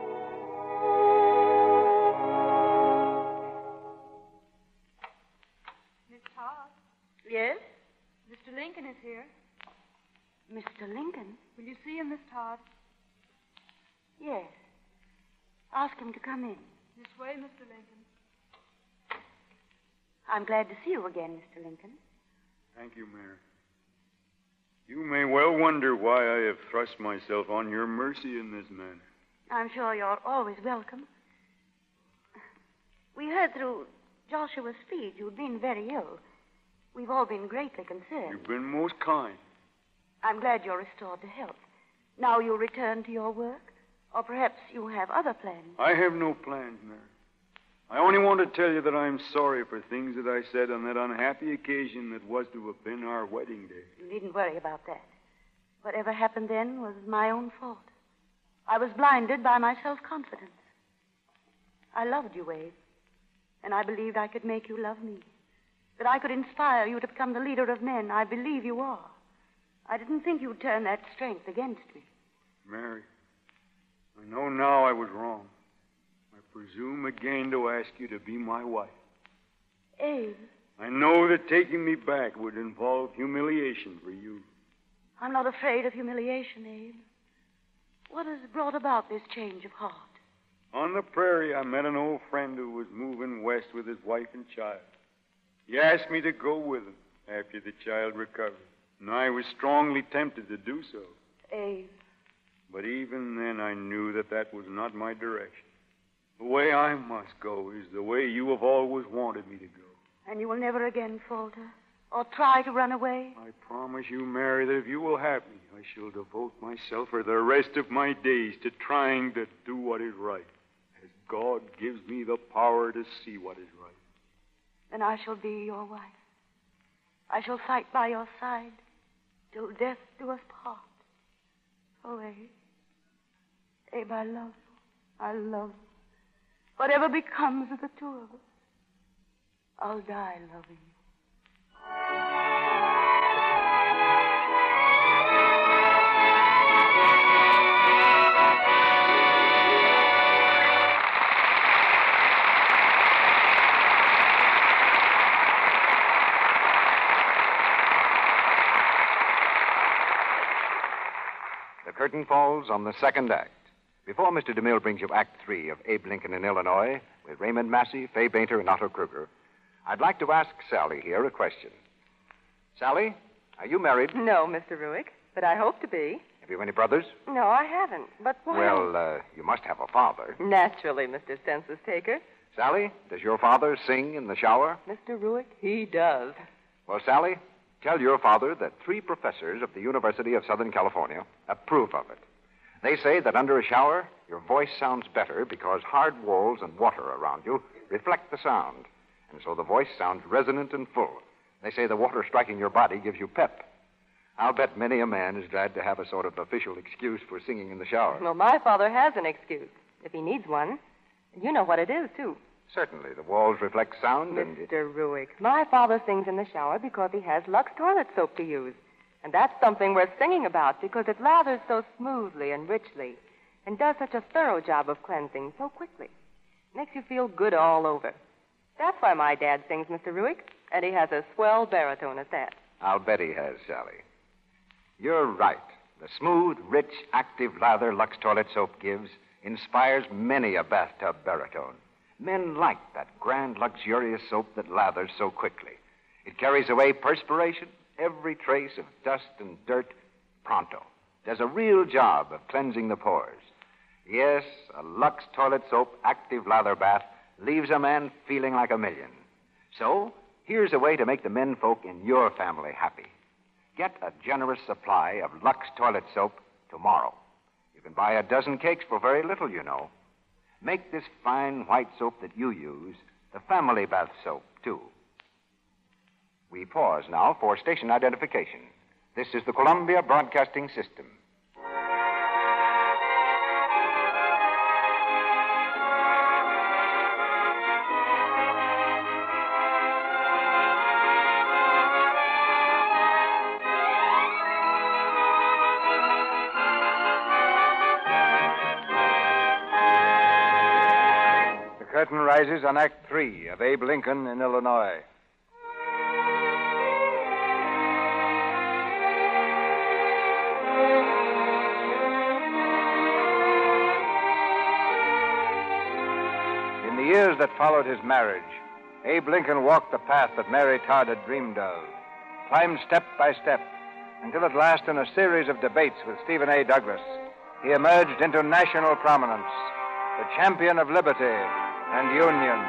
Miss Todd? Yes? Mister Lincoln is here. Mister Lincoln? Will you see him, Miss Todd? Yes. Ask him to come in. This way, Mister Lincoln. I'm glad to see you again, Mister Lincoln. Thank you, Mary. You may well wonder why I have thrust myself on your mercy in this manner. I'm sure you're always welcome. We heard through Joshua's speech you'd been very ill. We've all been greatly concerned. You've been most kind. I'm glad you're restored to health. Now you'll return to your work? Or perhaps you have other plans? I have no plans, Mary. I only want to tell you that I'm sorry for things that I said on that unhappy occasion that was to have been our wedding day. You needn't worry about that. Whatever happened then was my own fault. I was blinded by my self-confidence. I loved you, Abe, and I believed I could make you love me, that I could inspire you to become the leader of men I believe you are. I didn't think you'd turn that strength against me. Mary, I know now I was wrong. I presume again to ask you to be my wife. Abe. I know that taking me back would involve humiliation for you. I'm not afraid of humiliation, Abe. What has brought about this change of heart? On the prairie, I met an old friend who was moving west with his wife and child. He asked me to go with him after the child recovered, and I was strongly tempted to do so. Abe. But even then, I knew that that was not my direction. The way I must go is the way you have always wanted me to go. And you will never again falter or try to run away? I promise you, Mary, that if you will have me, I shall devote myself for the rest of my days to trying to do what is right, as God gives me the power to see what is right. Then I shall be your wife. I shall fight by your side till death do us part. Oh, Abe. Abe, I love you. I love you. Whatever becomes of the two of us, I'll die loving you. curtain falls on the second act. Before Mister DeMille brings you Act Three of Abe Lincoln in Illinois with Raymond Massey, Fay Bainter, and Otto Kruger, I'd like to ask Sally here a question. Sally, are you married? No, Mister Ruick, but I hope to be. Have you any brothers? No, I haven't. But why? Well, uh, you must have a father. Naturally, Mister Census Taker. Sally, does your father sing in the shower? Mister Ruick, he does. Well, Sally, tell your father that three professors of the University of Southern California approve of it. They say that under a shower, your voice sounds better because hard walls and water around you reflect the sound. And so the voice sounds resonant and full. They say the water striking your body gives you pep. I'll bet many a man is glad to have a sort of official excuse for singing in the shower. Well, my father has an excuse, if he needs one. And you know what it is, too. Certainly. The walls reflect sound and... Mister Ruick, my father sings in the shower because he has Lux toilet soap to use. And that's something worth singing about because it lathers so smoothly and richly and does such a thorough job of cleansing so quickly. Makes you feel good all over. That's why my dad sings, Mister Ruick, and he has a swell baritone at that. I'll bet he has, Sally. You're right. The smooth, rich, active lather Lux toilet soap gives inspires many a bathtub baritone. Men like that grand, luxurious soap that lathers so quickly. It carries away perspiration, every trace of dust and dirt, pronto. Does a real job of cleansing the pores. Yes, a Lux toilet soap active lather bath leaves a man feeling like a million. So, here's a way to make the men folk in your family happy. Get a generous supply of Lux toilet soap tomorrow. You can buy a dozen cakes for very little, you know. Make this fine white soap that you use the family bath soap, too. We pause now for station identification. This is the Columbia Broadcasting System. The curtain rises on Act Three of Abe Lincoln in Illinois. In the years that followed his marriage, Abe Lincoln walked the path that Mary Todd had dreamed of, climbed step by step, until at last in a series of debates with Stephen A. Douglas, he emerged into national prominence, the champion of liberty and union.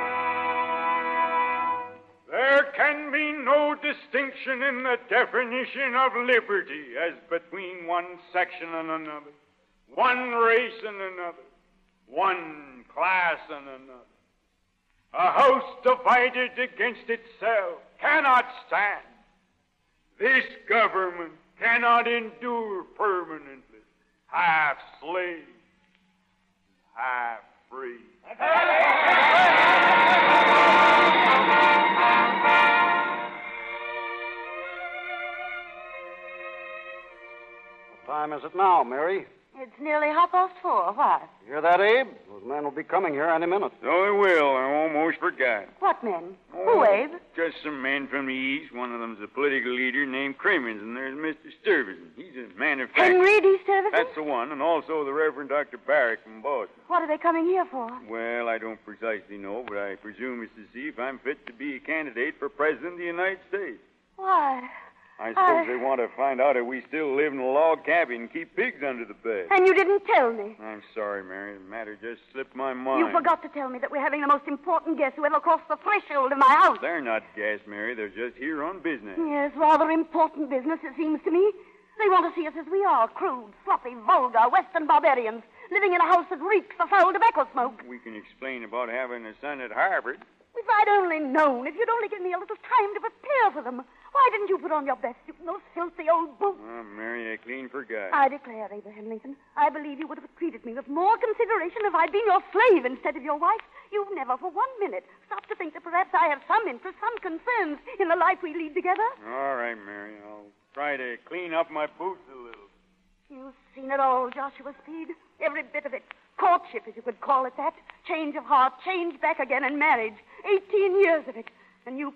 There can be no distinction in the definition of liberty as between one section and another, one race and another, one class and another. A house divided against itself cannot stand. This government cannot endure permanently, half slave, half free. What time is it now, Mary? It's nearly half past four. What? You hear that, Abe? Those men will be coming here any minute. So they will. I almost forgot. What men? Who, Abe? Just some men from the East. One of them's a political leader named Crimmins, and there's Mister Stuyvesant. He's a manufacturer. Henry D. Stuyvesant? That's the one, and also the Reverend Doctor Barrick from Boston. What are they coming here for? Well, I don't precisely know, but I presume it's to see if I'm fit to be a candidate for President of the United States. Why? I suppose I... they want to find out if we still live in a log cabin and keep pigs under the bed. And you didn't tell me. I'm sorry, Mary. The matter just slipped my mind. You forgot to tell me that we're having the most important guest who ever crossed the threshold of my house. They're not guests, Mary. They're just here on business. Yes, rather important business, it seems to me. They want to see us as we are, crude, sloppy, vulgar, Western barbarians, living in a house that reeks of foul tobacco smoke. We can explain about having a son at Harvard. If I'd only known, if you'd only given me a little time to prepare for them. Why didn't you put on your best suit and those filthy old boots? Oh, Mary, I clean forgot. I declare, Abraham Lincoln, I believe you would have treated me with more consideration if I'd been your slave instead of your wife. You've never for one minute stopped to think that perhaps I have some interest, some concerns in the life we lead together. All right, Mary. I'll try to clean up my boots a little. You've seen it all, Joshua Speed. Every bit of it. Courtship, as you could call it that. Change of heart, change back again, and marriage. Eighteen years of it. And you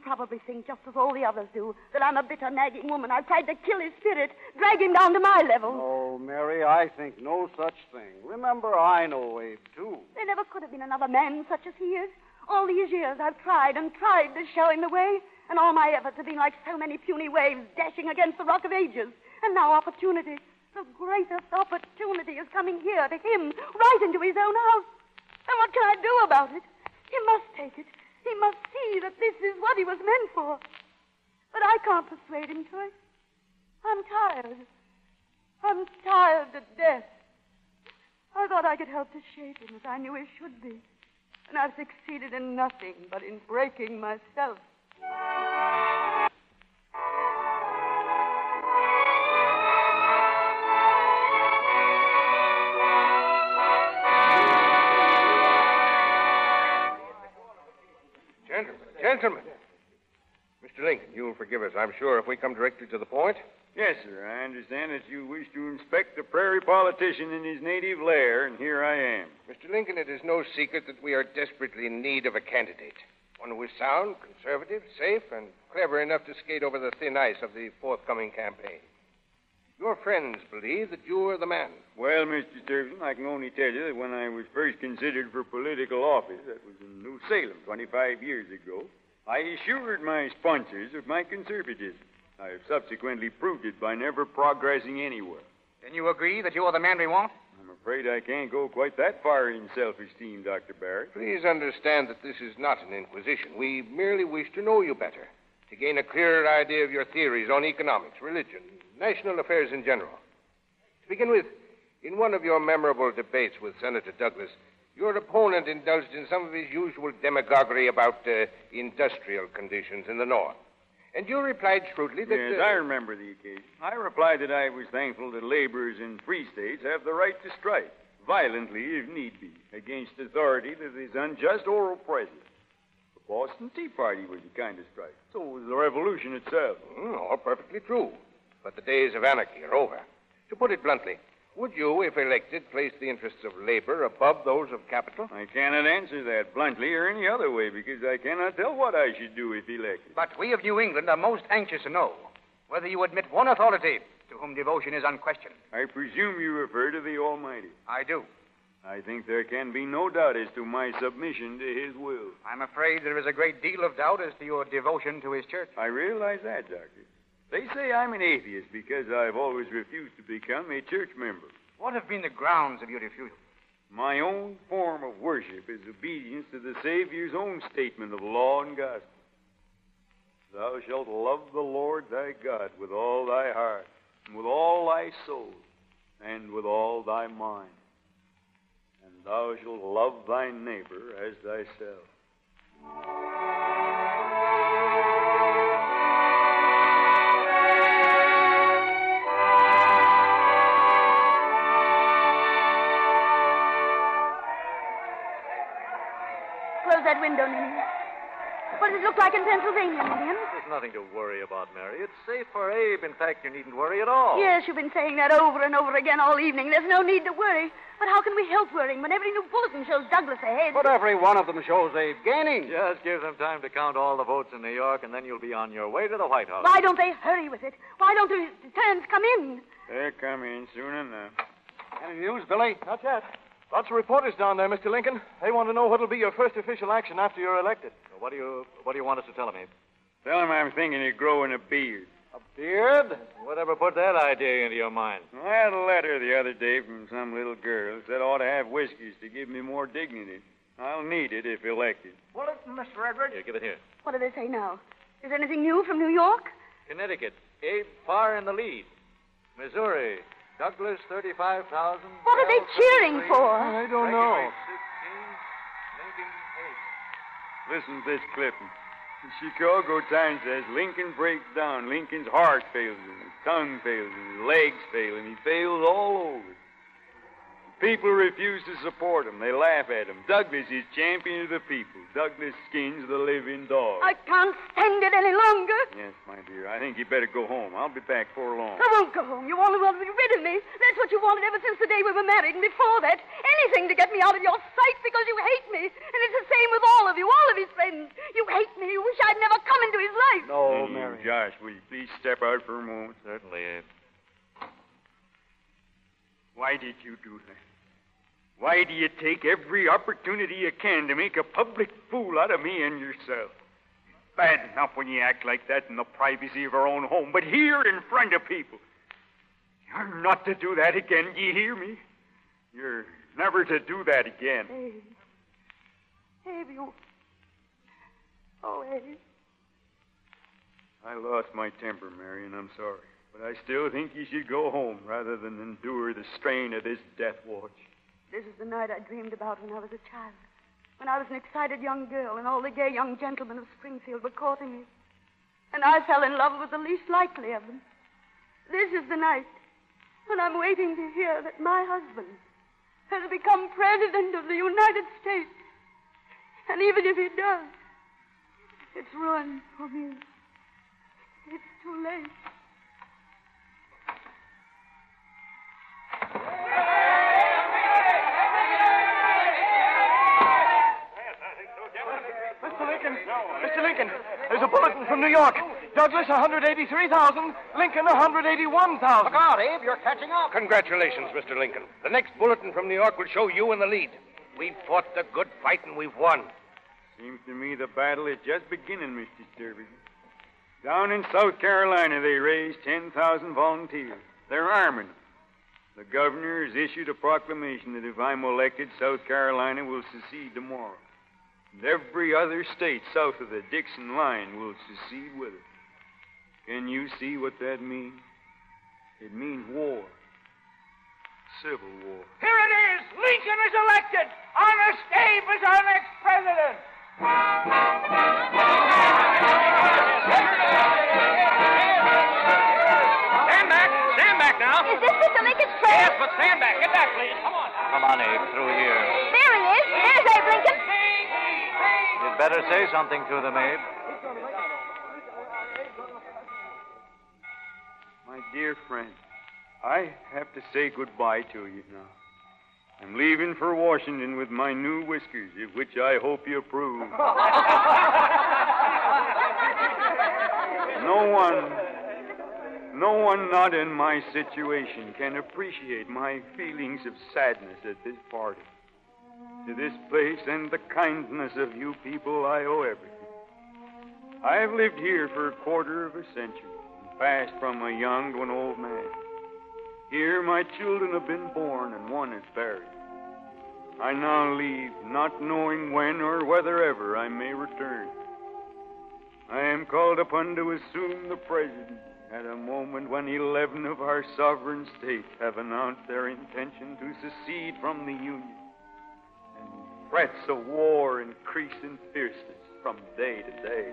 probably think, just as all the others do, that I'm a bitter, nagging woman. I've tried to kill his spirit, drag him down to my level. Oh, Mary, I think no such thing. Remember, I know Abe, too. There never could have been another man such as he is. All these years I've tried and tried to show him the way, and all my efforts have been like so many puny waves dashing against the Rock of Ages. And now opportunity, the greatest opportunity, is coming here to him, right into his own house. And what can I do about it? He must take it. He must see that this is what he was meant for. But I can't persuade him to it. I'm tired. I'm tired to death. I thought I could help to shape him as I knew he should be. And I've succeeded in nothing but in breaking myself. Gentlemen, gentlemen. Mister Lincoln, you'll forgive us, I'm sure, if we come directly to the point. Yes, sir. I understand that you wish to inspect the prairie politician in his native lair, and here I am. Mister Lincoln, it is no secret that we are desperately in need of a candidate. One who is sound, conservative, safe, and clever enough to skate over the thin ice of the forthcoming campaign. Your friends believe that you are the man. Well, Mister Sturgeon, I can only tell you that when I was first considered for political office, that was in New Salem twenty-five years ago, I assured my sponsors of my conservatism. I have subsequently proved it by never progressing anywhere. Then you agree that you are the man we want? I'm afraid I can't go quite that far in self-esteem, Doctor Barrett. Please understand that this is not an inquisition. We merely wish to know you better, to gain a clearer idea of your theories on economics, religion, national affairs in general. To begin with, in one of your memorable debates with Senator Douglas, your opponent indulged in some of his usual demagoguery about uh, industrial conditions in the North. And you replied shrewdly that... Yes, uh, I remember the occasion. I replied that I was thankful that laborers in free states have the right to strike, violently if need be, against authority that is unjust or oppressive. The Boston Tea Party was a kind of strike. So was the Revolution itself. Mm, all perfectly true. But the days of anarchy are over. To put it bluntly, would you, if elected, place the interests of labor above those of capital? I cannot answer that bluntly or any other way because I cannot tell what I should do if elected. But we of New England are most anxious to know whether you admit one authority to whom devotion is unquestioned. I presume you refer to the Almighty. I do. I think there can be no doubt as to my submission to His will. I'm afraid there is a great deal of doubt as to your devotion to His church. I realize that, Doctor. They say I'm an atheist because I've always refused to become a church member. What have been the grounds of your refusal? My own form of worship is obedience to the Savior's own statement of law and gospel. Thou shalt love the Lord thy God with all thy heart, and with all thy soul, and with all thy mind. And thou shalt love thy neighbor as thyself. Close that window, Ninny. What does it look like in Pennsylvania, Lillian? There's nothing to worry about, Mary. It's safe for Abe. In fact, you needn't worry at all. Yes, you've been saying that over and over again all evening. There's no need to worry. But how can we help worrying when every new bulletin shows Douglas ahead? But every one of them shows Abe gaining. Just give them time to count all the votes in New York, and then you'll be on your way to the White House. Why don't they hurry with it? Why don't the turns come in? They're coming soon enough. Any news, Billy? Not yet. Lots of reporters down there, Mister Lincoln. They want to know what'll be your first official action after you're elected. So what do you what do you want us to tell them, Abe? Tell them I'm thinking of growing a beard. A beard? Whatever put that idea into your mind? I had a letter the other day from some little girl who said I ought to have whiskers to give me more dignity. I'll need it if elected. Bulletin, Mister Edwards? Here, give it here. What do they say now? Is there anything new from New York? Connecticut, Abe far in the lead. Missouri, Douglas, thirty-five thousand. What are they cheering for? I don't know. Listen to this clipping. The Chicago Times says Lincoln breaks down. Lincoln's heart fails him. His tongue fails him. His legs fail him. He fails all over. People refuse to support him. They laugh at him. Douglas is champion of the people. Douglas skins the living dog. I can't stand it any longer. Yes, my dear. I think you better go home. I'll be back before long. I won't go home. You only want to be rid of me. That's what you wanted ever since the day we were married. And before that, anything to get me out of your sight because you hate me. And it's the same with all of you, all of his friends. You hate me. You wish I'd never come into No, Hey, Mary. Josh, will you please step out for a moment? Certainly, Abe. Why did you do that? Why do you take every opportunity you can to make a public fool out of me and yourself? Bad enough when you act like that in the privacy of our own home, but here in front of people. You're not to do that again, do you hear me? You're never to do that again. Abe. Abe, you... Oh, Abe. I lost my temper, Mary, and I'm sorry. But I still think you should go home rather than endure the strain of this death watch. This is the night I dreamed about when I was a child. When I was an excited young girl and all the gay young gentlemen of Springfield were courting me. And I fell in love with the least likely of them. This is the night when I'm waiting to hear that my husband has become President of the United States. And even if he does, it's ruin for me. It's too late. Mister Lincoln, Mister Lincoln, there's a bulletin from New York. Douglas, one hundred eighty-three thousand. Lincoln, one hundred eighty-one thousand. Look out, Abe. You're catching up. Congratulations, Mister Lincoln. The next bulletin from New York will show you in the lead. We've fought the good fight and we've won. Seems to me the battle is just beginning, Mister Sturby. Down in South Carolina, they raised ten thousand volunteers. They're arming them. The governor has issued a proclamation that if I'm elected, South Carolina will secede tomorrow. And every other state south of the Dixon line will secede with it. Can you see what that means? It means war. Civil war. Here it is. Lincoln is elected. Honest Abe is our next president. Stand back. Stand back now. Is this Mister Lincoln's train? Yes, but stand back. Get back, please. Come on. Come on, Abe, through here. There he is. There's Abe Lincoln. You'd better say something to them, Abe. My dear friend, I have to say goodbye to you now. I'm leaving for Washington with my new whiskers, of which I hope you approve. No one, no one not in my situation can appreciate my feelings of sadness at this party. To this place and the kindness of you people, I owe everything. I have lived here for a quarter of a century, and passed from a young to an old man. Here my children have been born, and one is buried. I now leave, not knowing when or whether ever I may return. I am called upon to assume the presidency at a moment when eleven of our sovereign states have announced their intention to secede from the Union. And threats of war increase in fierceness from day to day.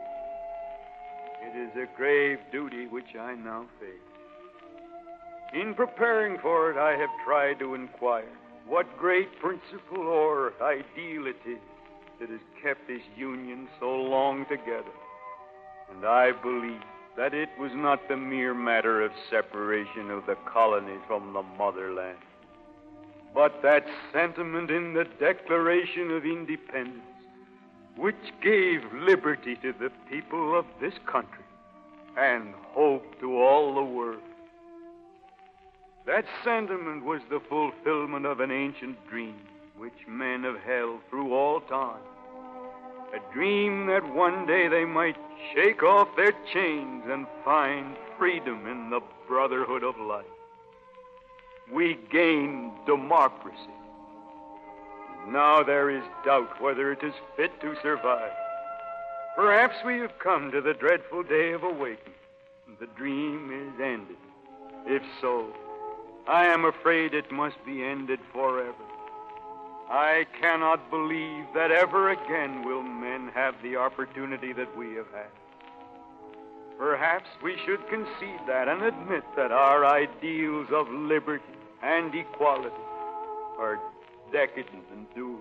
It is a grave duty which I now face. In preparing for it, I have tried to inquire what great principle or ideal it is that has kept this union so long together. And I believe that it was not the mere matter of separation of the colonies from the motherland, but that sentiment in the Declaration of Independence which gave liberty to the people of this country and hope to all the world. That sentiment was the fulfillment of an ancient dream which men have held through all time. A dream that one day they might shake off their chains and find freedom in the brotherhood of life. We gained democracy. Now there is doubt whether it is fit to survive. Perhaps we have come to the dreadful day of awakening. The dream is ended. If so, I am afraid it must be ended forever. I cannot believe that ever again will men have the opportunity that we have had. Perhaps we should concede that and admit that our ideals of liberty and equality are decadent and doomed.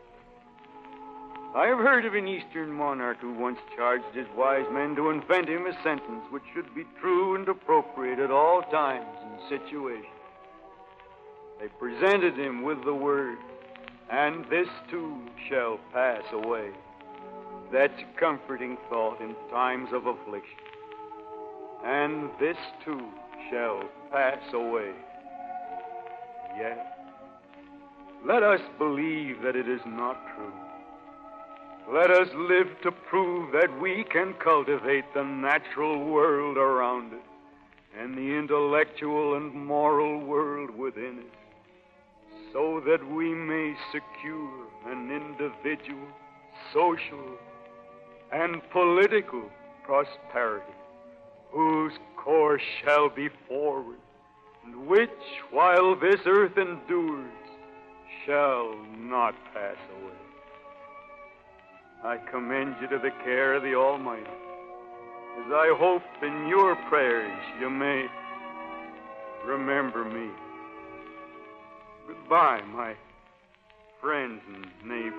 I have heard of an Eastern monarch who once charged his wise men to invent him a sentence which should be true and appropriate at all times and situations. They presented him with the words, "And this too shall pass away." That's a comforting thought in times of affliction. And this too shall pass away. Yet, let us believe that it is not true. Let us live to prove that we can cultivate the natural world around us and the intellectual and moral world within us, so that we may secure an individual, social, and political prosperity, whose course shall be forward, and which, while this earth endures, shall not pass away. I commend you to the care of the Almighty, as I hope in your prayers you may remember me. Goodbye, my friends and neighbors.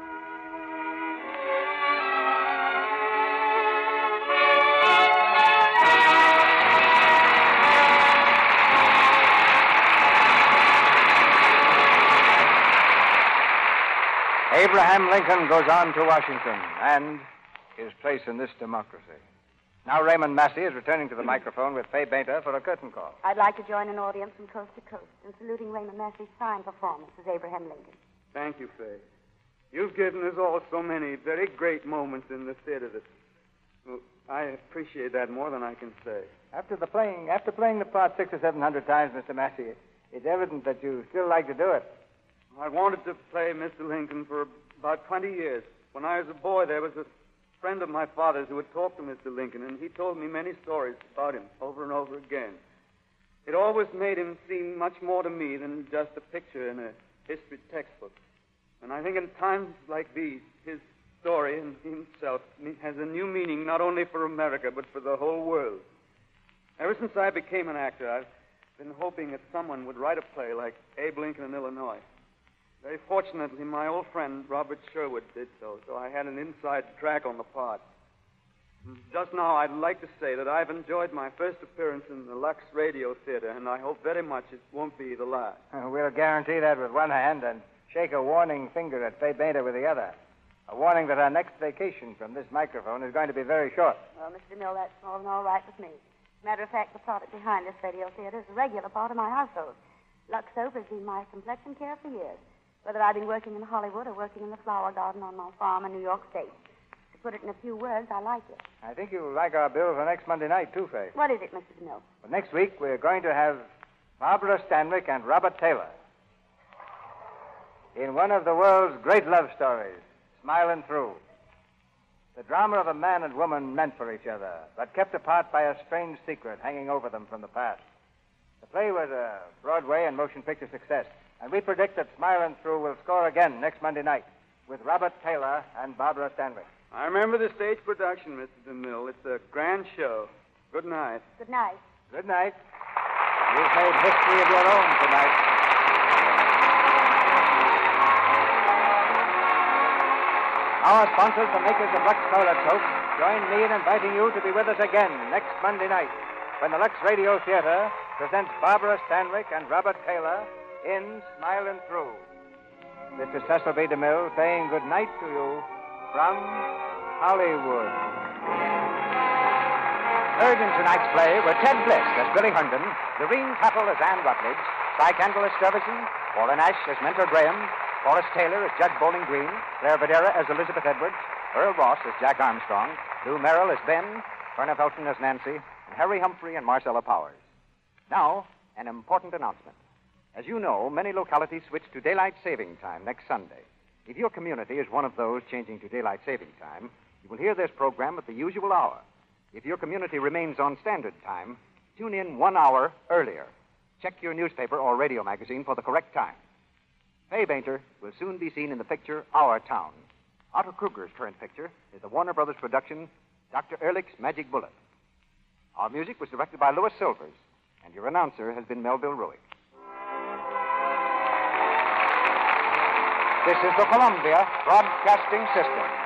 Abraham Lincoln goes on to Washington and his place in this democracy. Now Raymond Massey is returning to the microphone with Fay Bainter for a curtain call. I'd like to join an audience from coast to coast in saluting Raymond Massey's fine performance as Abraham Lincoln. Thank you, Fay. You've given us all so many very great moments in the theater that well, I appreciate that more than I can say. After the playing, after playing the part six or seven hundred times, Mister Massey, it's evident that you still like to do it. I wanted to play Mister Lincoln for about twenty years. When I was a boy, there was a friend of my father's who had talked to Mister Lincoln, and he told me many stories about him over and over again. It always made him seem much more to me than just a picture in a history textbook. And I think in times like these, his story and himself has a new meaning not only for America, but for the whole world. Ever since I became an actor, I've been hoping that someone would write a play like Abe Lincoln in Illinois. Very fortunately, my old friend Robert Sherwood did so, so I had an inside track on the part. Just now, I'd like to say that I've enjoyed my first appearance in the Lux Radio Theater, and I hope very much it won't be the last. Uh, we'll guarantee that with one hand and shake a warning finger at Fay Bainter with the other. A warning that our next vacation from this microphone is going to be very short. Well, Mister DeMille, that's more than all right with me. Matter of fact, the product behind this radio theater is a regular part of my household. Lux Soap has been my complexion care for years, whether I've been working in Hollywood or working in the flower garden on my farm in New York State. To put it in a few words, I like it. I think you'll like our bill for next Monday night, too, Fay. What is it, Mister DeMille? Well, next week, we're going to have Barbara Stanwyck and Robert Taylor in one of the world's great love stories, Smiling Through. The drama of a man and woman meant for each other, but kept apart by a strange secret hanging over them from the past. The play was a Broadway and motion picture success, and we predict that Smiling Through will score again next Monday night with Robert Taylor and Barbara Stanwyck. I remember the stage production, Mister DeMille. It's a grand show. Good night. Good night. Good night. You've made history of your own tonight. Our sponsors, the makers of Lux Toilet Soap, join me in inviting you to be with us again next Monday night when the Lux Radio Theater presents Barbara Stanwyck and Robert Taylor in Smiling Through. This is Cecil B. DeMille saying good night to you from Hollywood. Heard in tonight's play were Ted Bliss as Billy Herndon, Doreen Tuttle as Anne Rutledge, Cy Kendall as Stuyvesant, Warren Ash as Mentor Graham, Forrest Taylor as Judge Bowling Green, Claire Videra as Elizabeth Edwards, Earl Ross as Jack Armstrong, Lou Merrill as Ben, Verna Felton as Nancy, and Harry Humphrey and Marcella Powers. Now, an important announcement. As you know, many localities switch to daylight saving time next Sunday. If your community is one of those changing to daylight saving time, you will hear this program at the usual hour. If your community remains on standard time, tune in one hour earlier. Check your newspaper or radio magazine for the correct time. Fay Bainter will soon be seen in the picture Our Town. Otto Kruger's current picture is the Warner Brothers production, Doctor Ehrlich's Magic Bullet. Our music was directed by Louis Silvers, and your announcer has been Melville Ruick. This is the Columbia Broadcasting System.